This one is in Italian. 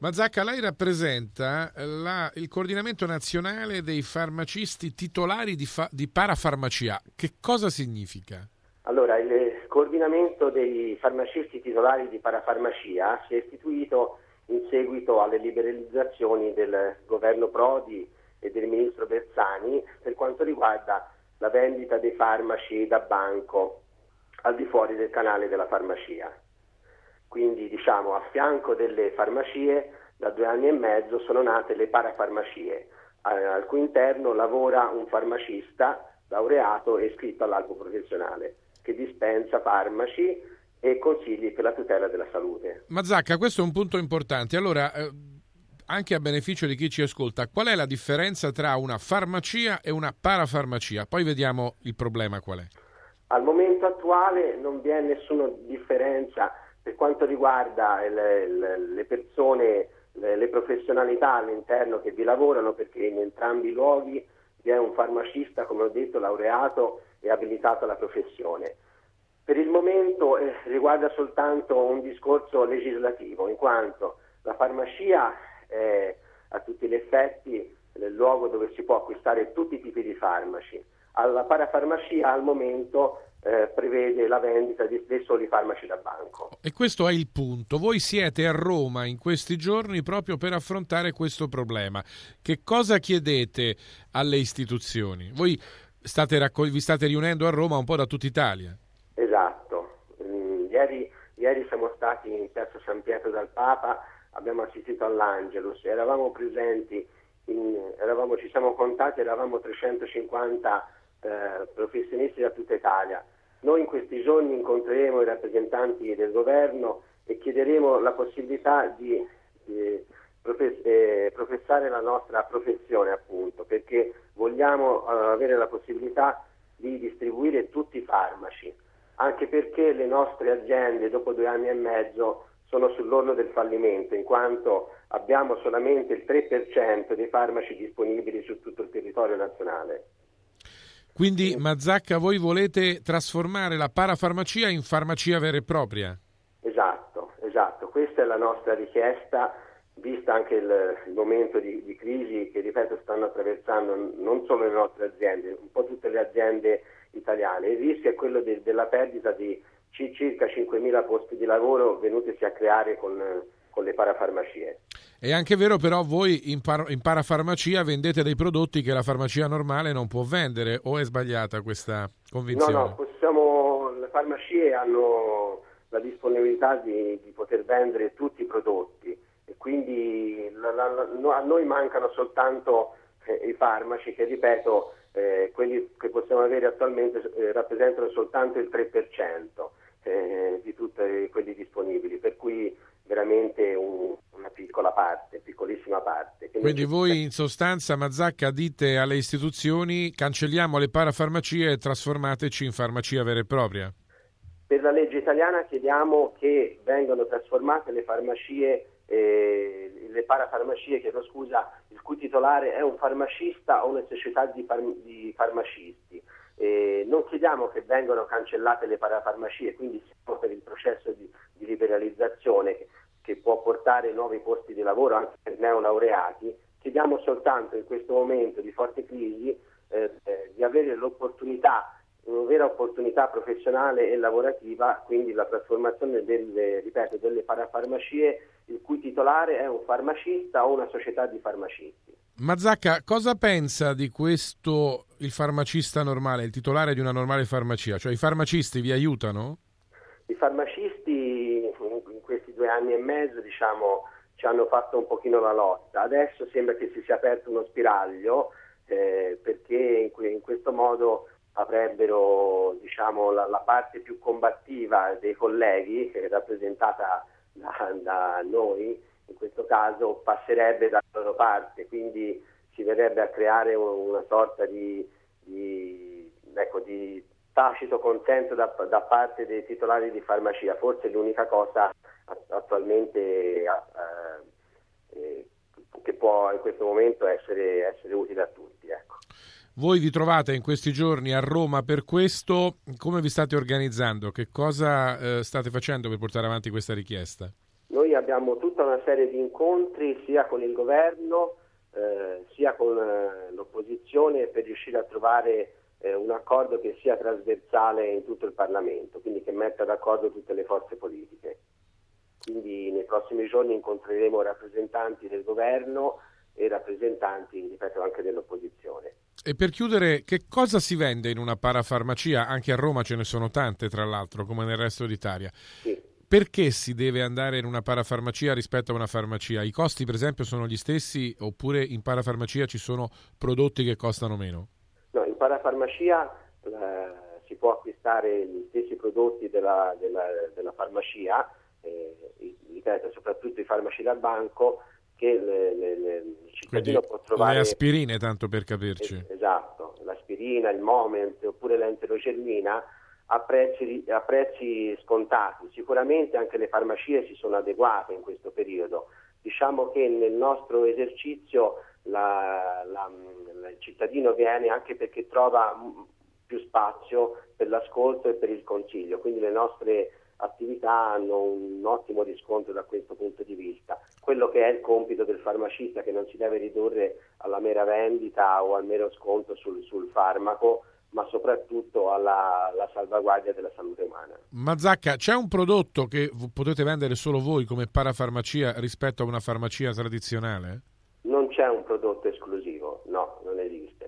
Mazzacca, lei rappresenta il coordinamento nazionale dei farmacisti titolari di parafarmacia. Che cosa significa? Allora, il coordinamento dei farmacisti titolari di parafarmacia si è istituito in seguito alle liberalizzazioni del governo Prodi e del ministro Bersani per quanto riguarda la vendita dei farmaci da banco al di fuori del canale della farmacia. Quindi a fianco delle farmacie da 2 anni e mezzo sono nate le parafarmacie, al cui interno lavora un farmacista laureato e iscritto all'albo professionale che dispensa farmaci e consigli per la tutela della salute. Mazzacca, questo è un punto importante. Allora, anche a beneficio di chi ci ascolta, qual è la differenza tra una farmacia e una parafarmacia? Poi vediamo il problema qual è. Al momento attuale non vi è nessuna differenza per quanto riguarda le persone, le professionalità all'interno che vi lavorano, perché in entrambi i luoghi vi è un farmacista, come ho detto, laureato e abilitato alla professione. Per il momento riguarda soltanto un discorso legislativo, in quanto la farmacia è a tutti gli effetti il luogo dove si può acquistare tutti i tipi di farmaci. La parafarmacia al momento prevede la vendita dei soli farmaci da banco. E questo è il punto. Voi siete a Roma in questi giorni proprio per affrontare questo problema. Che cosa chiedete alle istituzioni? Voi vi state riunendo a Roma un po' da tutta Italia. Esatto. Ieri siamo stati in piazza San Pietro dal Papa, abbiamo assistito all'Angelus, eravamo presenti, ci siamo contati, eravamo 350 professionisti da tutta Italia. Noi in questi giorni incontreremo i rappresentanti del governo e chiederemo la possibilità di professare la nostra professione, appunto, perché vogliamo avere la possibilità di distribuire tutti i farmaci, anche perché le nostre aziende dopo 2 anni e mezzo sono sull'orlo del fallimento, in quanto abbiamo solamente il 3% dei farmaci disponibili su tutto il territorio nazionale. Quindi, Mazzacca, voi volete trasformare la parafarmacia in farmacia vera e propria? Esatto. Questa è la nostra richiesta, vista anche il momento di crisi che, ripeto, stanno attraversando non solo le nostre aziende, un po' tutte le aziende italiane. Il rischio è quello della perdita di circa 5.000 posti di lavoro venutisi a creare con le parafarmacie. È anche vero, però, voi in parafarmacia vendete dei prodotti che la farmacia normale non può vendere, o è sbagliata questa convinzione? No, le farmacie hanno la disponibilità di poter vendere tutti i prodotti e quindi a noi mancano soltanto i farmaci che, ripeto, quelli che possiamo avere attualmente rappresentano soltanto il 3% di tutti quelli disponibili, per cui veramente una piccola parte, piccolissima parte. Quindi voi in sostanza, Mazzacca, dite alle istituzioni: cancelliamo le parafarmacie e trasformateci in farmacia vera e propria? Per la legge italiana chiediamo che vengano trasformate le farmacie, le parafarmacie, il cui titolare è un farmacista o una società di farmacisti. Non chiediamo che vengano cancellate le parafarmacie, quindi siamo per il processo di liberalizzazione che può portare nuovi posti di lavoro anche per neolaureati. Chiediamo soltanto in questo momento di forte crisi di avere una vera opportunità professionale e lavorativa, quindi la trasformazione delle parafarmacie il cui titolare è un farmacista o una società di farmacisti. Mazzacca, cosa pensa di questo il farmacista normale, il titolare di una normale farmacia? Cioè, i farmacisti vi aiutano? I farmacisti in questi 2 anni e mezzo, ci hanno fatto un pochino la lotta. Adesso sembra che si sia aperto uno spiraglio perché in questo modo avrebbero la parte più combattiva dei colleghi, che è rappresentata da noi, in questo caso passerebbe dalla loro parte, quindi si verrebbe a creare una sorta di tacito consenso da parte dei titolari di farmacia. Forse l'unica cosa attualmente che può in questo momento essere utile a tutti, ecco. Voi vi trovate in questi giorni a Roma per questo. Come vi state organizzando? Che cosa state facendo per portare avanti questa richiesta? Noi noi abbiamo tutta una serie di incontri sia con il governo sia con l'opposizione per riuscire a trovare un accordo che sia trasversale in tutto il Parlamento, quindi che metta d'accordo tutte le forze politiche. Quindi nei prossimi giorni incontreremo rappresentanti del governo e rappresentanti, ripeto, anche dell'opposizione. E per chiudere, che cosa si vende in una parafarmacia? Anche a Roma ce ne sono tante, tra l'altro, come nel resto d'Italia. Sì. Perché si deve andare in una parafarmacia rispetto a una farmacia? I costi, per esempio, sono gli stessi oppure in parafarmacia ci sono prodotti che costano meno? No, in parafarmacia si può acquistare gli stessi prodotti della farmacia, ripeto, soprattutto i farmaci da banco, che il cittadino può trovare. Le aspirine, tanto per capirci. Esatto, l'aspirina, il Moment oppure l'enterocermina a prezzi scontati. Sicuramente anche le farmacie si sono adeguate in questo periodo. Diciamo che nel nostro esercizio il cittadino viene anche perché trova più spazio per l'ascolto e per il consiglio, quindi le nostre attività hanno un ottimo riscontro da questo punto di vista. Quello che è il compito del farmacista, che non si deve ridurre alla mera vendita o al mero sconto sul farmaco, ma soprattutto alla salvaguardia della salute umana. Mazzacca, c'è un prodotto che potete vendere solo voi come parafarmacia rispetto a una farmacia tradizionale? Non c'è un prodotto esclusivo, no, non esiste.